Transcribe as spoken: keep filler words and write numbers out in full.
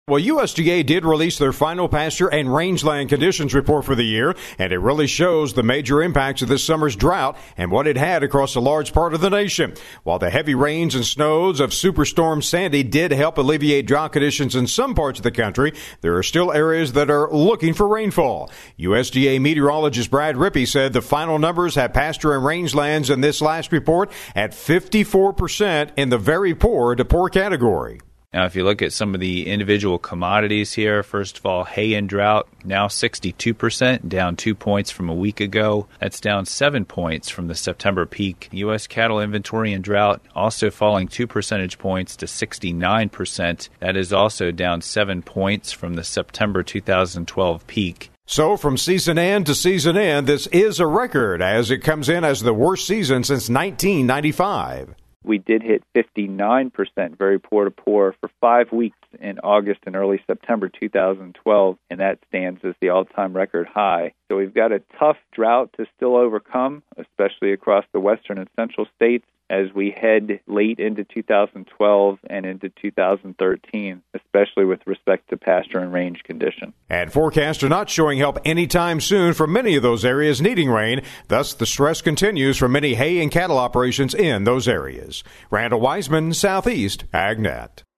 Well, U S D A did release their final pasture and rangeland conditions report for the year, and it really shows the major impacts of this summer's drought and what it had across a large part of the nation. While the heavy rains and snows of Superstorm Sandy did help alleviate drought conditions in some parts of the country, there are still areas that are looking for rainfall. U S D A meteorologist Brad Rippey said the final numbers have pasture and rangelands in this last report at fifty-four percent in the very poor to poor category. Now, if you look at some of the individual commodities here, first of all, hay and drought, now sixty-two percent, down two points from a week ago. That's down seven points from the September peak. U S cattle inventory and drought also falling two percentage points to sixty-nine percent. That is also down seven points from the September two thousand twelve peak. So from season end to season end, this is a record as it comes in as the worst season since nineteen ninety-five. We did hit fifty-nine percent very poor to poor for five weeks in August and early September two thousand twelve, and that stands as the all-time record high. So we've got a tough drought to still overcome, especially across the western and central states, as we head late into two thousand twelve and into two thousand thirteen, especially with respect to pasture and range condition. And forecasts are not showing help anytime soon for many of those areas needing rain. Thus, the stress continues for many hay and cattle operations in those areas. Randall Wiseman, Southeast AgNet.